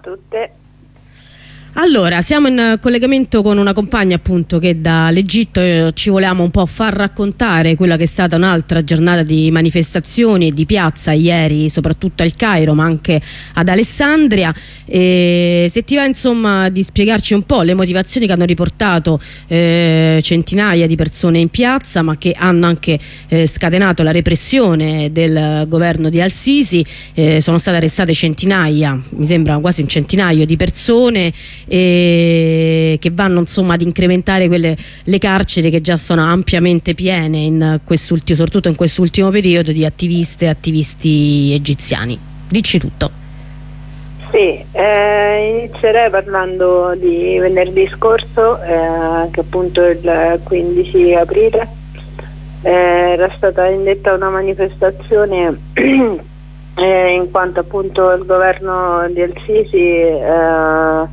tutte. Allora, siamo in collegamento con una compagna appunto che dall'Egitto ci volevamo un po' far raccontare quella che è stata un'altra giornata di manifestazioni e di piazza ieri, soprattutto al Cairo ma anche ad Alessandria. E se ti va insomma di spiegarci un po' le motivazioni che hanno riportato centinaia di persone in piazza, ma che hanno anche scatenato la repressione del governo di Al-Sisi. Sono state arrestate centinaia, mi sembra quasi un centinaio di persone, che vanno insomma ad incrementare le carceri che già sono ampiamente piene in soprattutto in quest'ultimo periodo, di attiviste e attivisti egiziani. Dici tutto. Sì, inizierei parlando di venerdì scorso, che appunto il 15 aprile era stata indetta una manifestazione in quanto appunto il governo di Al-Sisi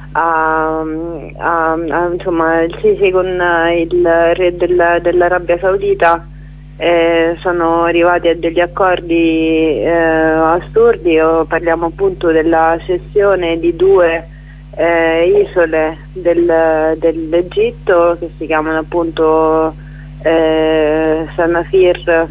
insomma il Sisi con il re dell'Arabia Saudita sono arrivati a degli accordi assurdi. Parliamo appunto della cessione di due isole dell'Egitto che si chiamano appunto Sanafir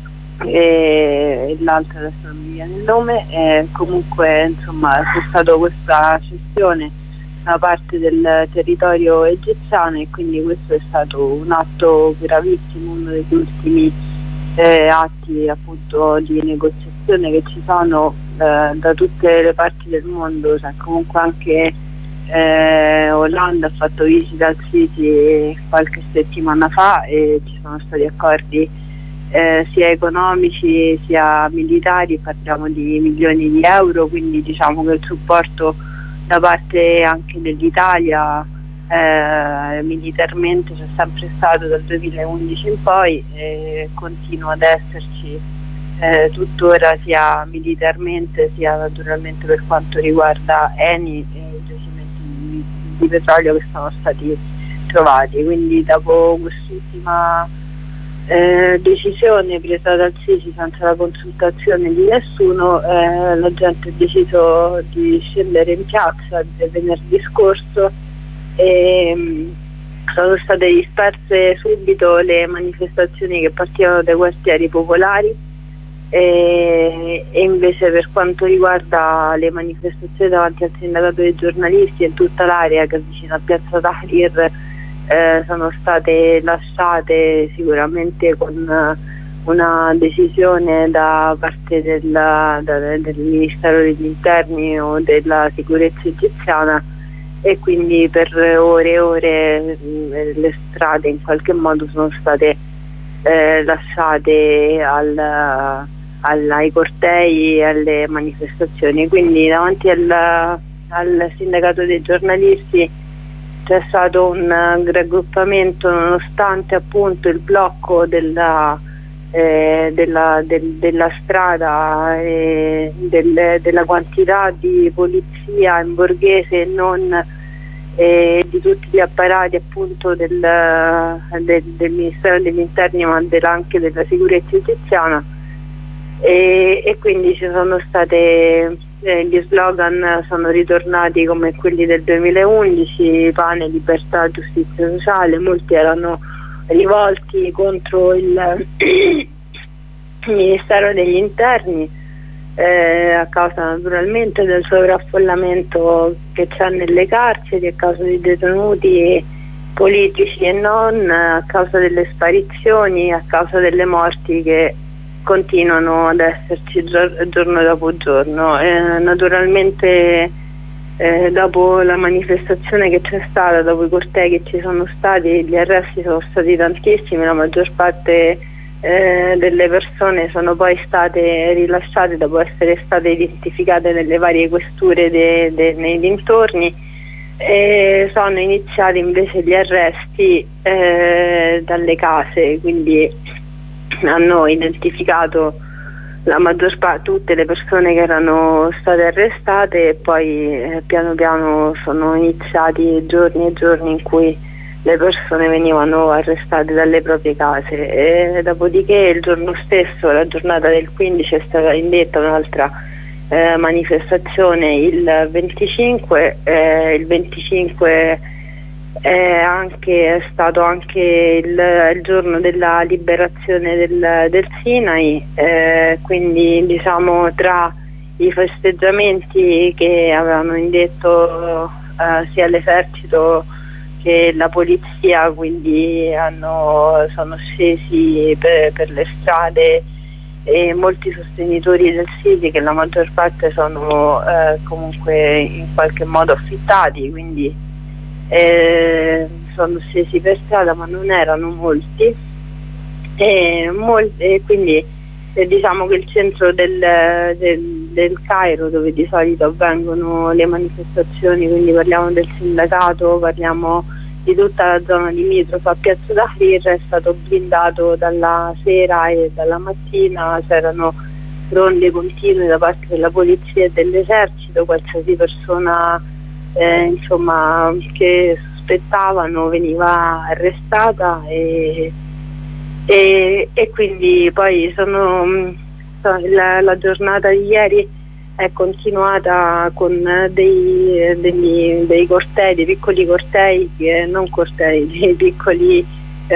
e l'altra adesso non mi viene il nome. Comunque insomma c'è stata questa cessione da parte del territorio egiziano e quindi questo è stato un atto gravissimo, uno degli ultimi atti appunto di negoziazione che ci sono da tutte le parti del mondo. Cioè, comunque anche Hollande ha fatto visita al Sisi qualche settimana fa e ci sono stati accordi sia economici sia militari, parliamo di milioni di euro, quindi diciamo che il supporto da parte anche dell'Italia militarmente c'è sempre stato dal 2011 in poi e continua ad esserci tuttora, sia militarmente sia naturalmente per quanto riguarda Eni e i giacimenti di petrolio che sono stati trovati. Quindi dopo quest'ultima decisione presa dal Sisi senza la consultazione di nessuno, la gente ha deciso di scendere in piazza venerdì scorso e sono state disperse subito le manifestazioni che partivano dai quartieri popolari e invece per quanto riguarda le manifestazioni davanti al sindacato dei giornalisti e tutta l'area che è vicino a Piazza Tahrir sono state lasciate sicuramente con una decisione da parte del Ministero degli Interni o della sicurezza egiziana, e quindi per ore e ore le strade in qualche modo sono state lasciate ai cortei e alle manifestazioni. Quindi davanti al sindacato dei giornalisti c'è stato un raggruppamento nonostante appunto il blocco della strada e della quantità di polizia in borghese e non di tutti gli apparati appunto del Ministero degli Interni ma anche della sicurezza egiziana, e quindi ci sono state gli slogan sono ritornati come quelli del 2011: pane, libertà, giustizia sociale. Molti erano rivolti contro il Ministero degli Interni a causa naturalmente del sovraffollamento che c'è nelle carceri, a causa di detenuti politici e non, a causa delle sparizioni, a causa delle morti che continuano ad esserci giorno dopo giorno. Naturalmente dopo la manifestazione che c'è stata, dopo i cortei che ci sono stati, gli arresti sono stati tantissimi, la maggior parte delle persone sono poi state rilasciate dopo essere state identificate nelle varie questure nei dintorni, e sono iniziati invece gli arresti dalle case, quindi hanno identificato la maggior parte, tutte le persone che erano state arrestate, e poi piano piano sono iniziati giorni e giorni in cui le persone venivano arrestate dalle proprie case. E dopodiché il giorno stesso, la giornata del 15, è stata indetta un'altra manifestazione il 25. Il 25 è stato anche il giorno della liberazione del Sinai, quindi diciamo tra i festeggiamenti che avevano indetto sia l'esercito che la polizia, quindi sono scesi per le strade e molti sostenitori del Sisi, che la maggior parte sono comunque in qualche modo affittati, quindi sono scesi per strada, ma non erano molti, e quindi diciamo che il centro del Cairo, dove di solito avvengono le manifestazioni, quindi parliamo del sindacato, parliamo di tutta la zona limitrofa a Piazza Tahrir, è stato blindato dalla sera e dalla mattina, c'erano ronde continue da parte della polizia e dell'esercito, qualsiasi persona insomma che sospettavano veniva arrestata, e quindi poi la giornata di ieri è continuata con dei cortei, dei piccoli cortei, non cortei, dei piccoli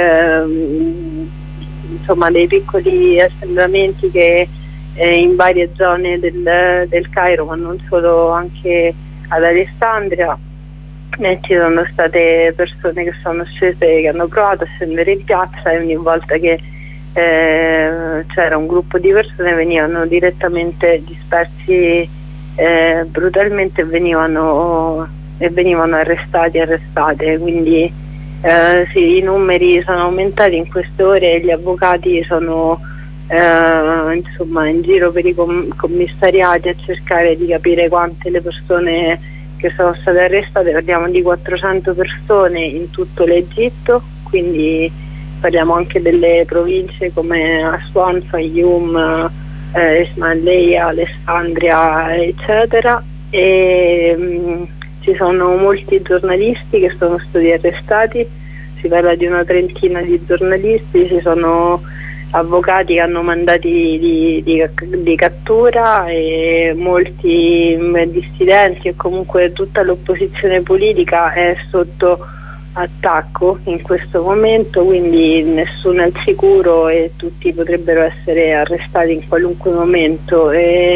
insomma dei piccoli assembramenti che in varie zone del Cairo, ma non solo, anche ad Alessandria. Ci sono state persone che sono scese, che hanno provato a scendere in piazza, e ogni volta che c'era un gruppo di persone venivano direttamente dispersi brutalmente, e venivano arrestate. Quindi sì, i numeri sono aumentati in queste ore, e gli avvocati sono insomma in giro per i commissariati a cercare di capire quante le persone che sono state arrestate. Parliamo di 400 persone in tutto l'Egitto, quindi parliamo anche delle province come Aswan, Fayoum, Ismailia, Alessandria, eccetera, e ci sono molti giornalisti che sono stati arrestati, si parla di una trentina di giornalisti, ci sono avvocati che hanno mandati di cattura, e molti dissidenti, e comunque tutta l'opposizione politica è sotto attacco in questo momento, quindi nessuno è al sicuro e tutti potrebbero essere arrestati in qualunque momento.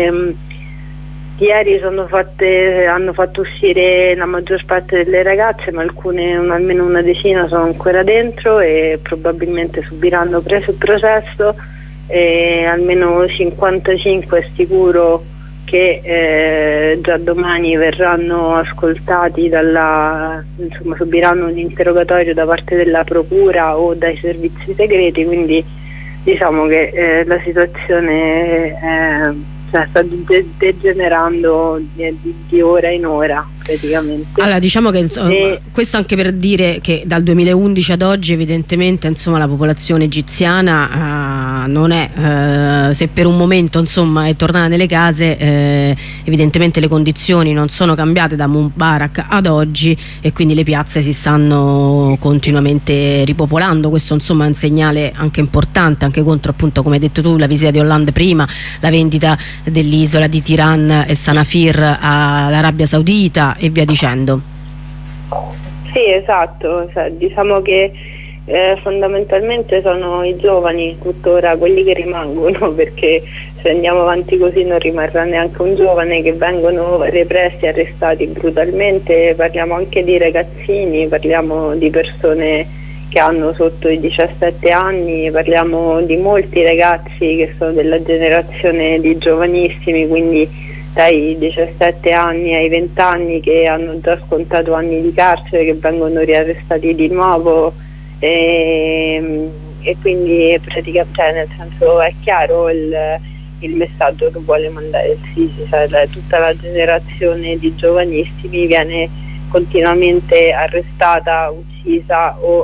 Ieri hanno fatto uscire la maggior parte delle ragazze, ma almeno una decina sono ancora dentro e probabilmente subiranno preso e processo, e almeno 55 è sicuro che già domani verranno ascoltati insomma subiranno un interrogatorio da parte della procura o dai servizi segreti, quindi diciamo che la situazione sta degenerando di ora in ora praticamente. Allora diciamo che questo anche per dire che dal 2011 ad oggi evidentemente insomma la popolazione egiziana non è, se per un momento insomma è tornata nelle case, evidentemente le condizioni non sono cambiate da Mubarak ad oggi, e quindi le piazze si stanno continuamente ripopolando. Questo insomma è un segnale anche importante, anche contro, appunto, come hai detto tu, la visita di Hollande prima, la vendita dell'isola di Tiran e Sanafir all'Arabia Saudita e via dicendo. Sì, esatto, diciamo che fondamentalmente sono i giovani tuttora quelli che rimangono, perché se andiamo avanti così non rimarrà neanche un giovane, che vengono repressi, arrestati brutalmente. Parliamo anche di ragazzini, parliamo di persone che hanno sotto i 17 anni, parliamo di molti ragazzi che sono della generazione di giovanissimi, quindi dai 17 anni ai 20 anni, che hanno già scontato anni di carcere, che vengono riarrestati di nuovo, e quindi praticamente, nel senso, è chiaro il messaggio che vuole mandare il Sisi, tutta la generazione di giovanissimi viene continuamente arrestata, uccisa o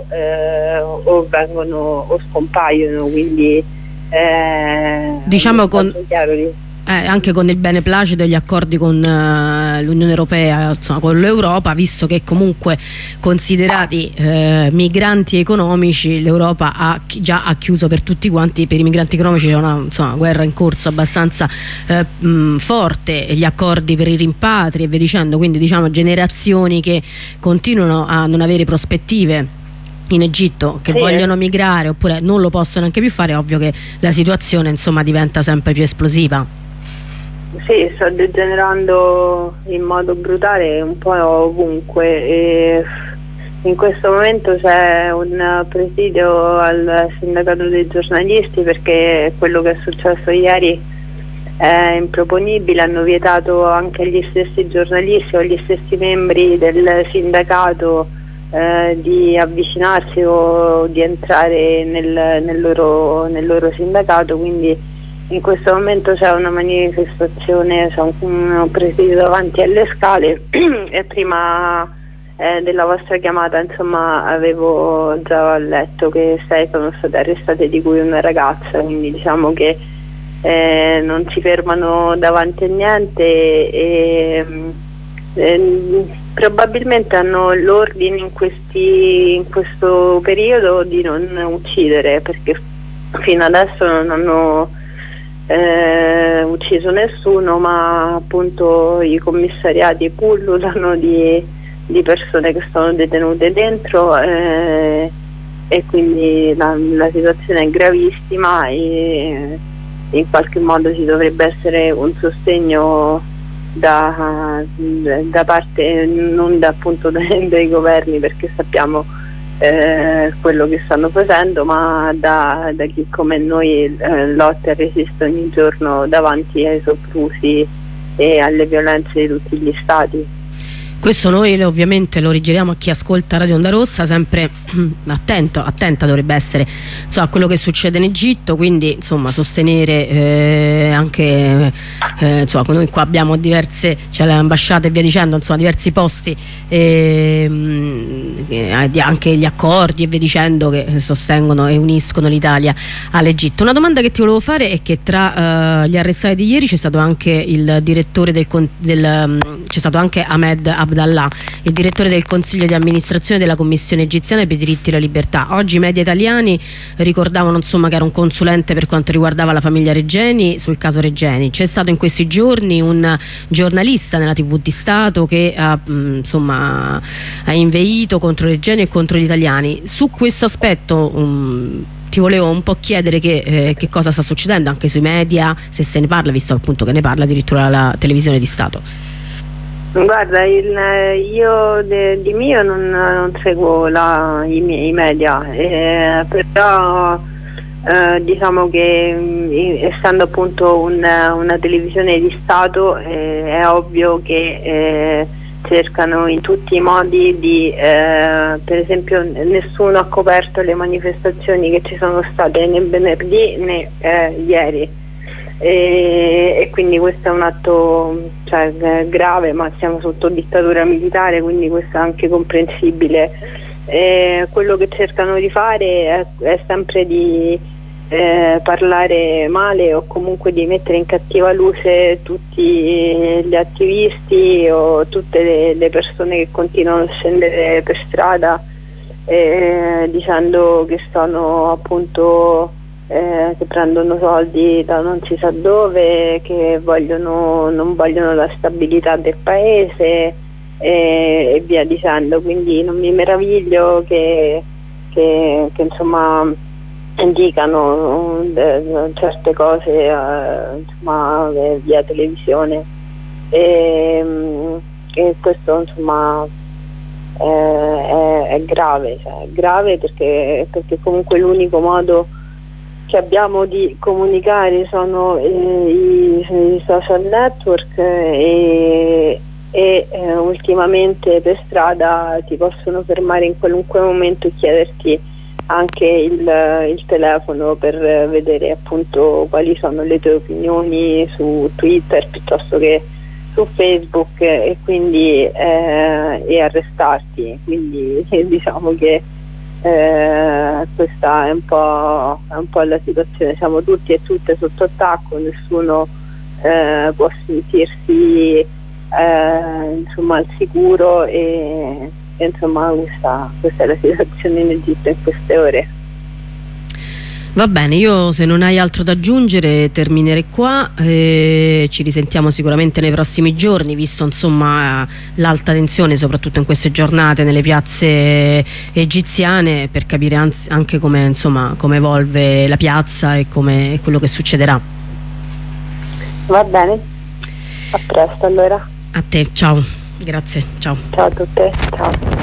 scompaiono, quindi diciamo anche con il beneplacito e gli accordi con l'Unione Europea, insomma con l'Europa, visto che comunque considerati migranti economici l'Europa già ha chiuso per tutti quanti. Per i migranti economici c'è una guerra in corso abbastanza forte, gli accordi per i rimpatri e via dicendo, quindi diciamo generazioni che continuano a non avere prospettive in Egitto, che vogliono migrare oppure non lo possono neanche più fare. È ovvio che la situazione insomma diventa sempre più esplosiva. Sì, sta degenerando in modo brutale un po' ovunque e in questo momento c'è un presidio al sindacato dei giornalisti perché quello che è successo ieri è improponibile. Hanno vietato anche agli stessi giornalisti o agli stessi membri del sindacato di avvicinarsi o di entrare nel loro sindacato, quindi in questo momento c'è una manifestazione, c'è un presidio davanti alle scale e prima della vostra chiamata insomma avevo già letto che 6 sono state arrestate, di cui una ragazza, quindi diciamo che non si fermano davanti a niente e probabilmente hanno l'ordine in questo periodo di non uccidere, perché fino adesso non hanno ucciso nessuno, ma appunto i commissariati pullulano di persone che sono detenute dentro e quindi la situazione è gravissima e in qualche modo ci dovrebbe essere un sostegno da parte non appunto dei governi, perché sappiamo quello che stanno facendo, ma da chi come noi lotta e resiste ogni giorno davanti ai soprusi e alle violenze di tutti gli stati. Questo noi ovviamente lo rigiriamo a chi ascolta Radio Onda Rossa, sempre attenta dovrebbe essere a quello che succede in Egitto, quindi insomma sostenere anche noi qua abbiamo diverse, c'è le ambasciate e via dicendo, insomma diversi posti anche gli accordi e via dicendo che sostengono e uniscono l'Italia all'Egitto. Una domanda che ti volevo fare è che tra gli arrestati di ieri c'è stato anche il direttore c'è stato anche Ahmed Abdallah, il direttore del consiglio di amministrazione della Commissione egiziana per i diritti e la libertà. Oggi i media italiani ricordavano insomma che era un consulente per quanto riguardava la famiglia Regeni sul caso Regeni. C'è stato in questi giorni un giornalista nella TV di Stato che ha inveito contro Regeni e contro gli italiani. Su questo aspetto ti volevo un po' chiedere che cosa sta succedendo anche sui media, se se ne parla, visto appunto che ne parla addirittura la televisione di Stato. Guarda, io di mio non seguo i media, però diciamo che essendo appunto una televisione di Stato è ovvio che cercano in tutti i modi di per esempio nessuno ha coperto le manifestazioni che ci sono state né venerdì né ieri. E quindi questo è un atto grave, ma siamo sotto dittatura militare, quindi questo è anche comprensibile. Quello che cercano di fare è sempre di parlare male o comunque di mettere in cattiva luce tutti gli attivisti o tutte le persone che continuano a scendere per strada dicendo che sono appunto che prendono soldi da non si sa dove, che non vogliono la stabilità del paese e via dicendo. Quindi non mi meraviglio che insomma dicano certe cose via televisione e questo insomma è grave, è grave perché comunque l'unico modo che abbiamo di comunicare sono i social network e ultimamente per strada ti possono fermare in qualunque momento e chiederti anche il telefono per vedere appunto quali sono le tue opinioni su Twitter piuttosto che su Facebook e quindi e arrestarti. Quindi diciamo che questa è un po' la situazione, siamo tutti e tutte sotto attacco, nessuno può sentirsi insomma al sicuro e insomma questa è la situazione in Egitto in queste ore. Va bene, io se non hai altro da aggiungere terminerei qua, ci risentiamo sicuramente nei prossimi giorni, visto insomma l'alta tensione soprattutto in queste giornate nelle piazze egiziane, per capire anche come insomma come evolve la piazza e come quello che succederà. Va bene, a presto allora. A te, ciao, grazie, ciao. Ciao a tutte, ciao.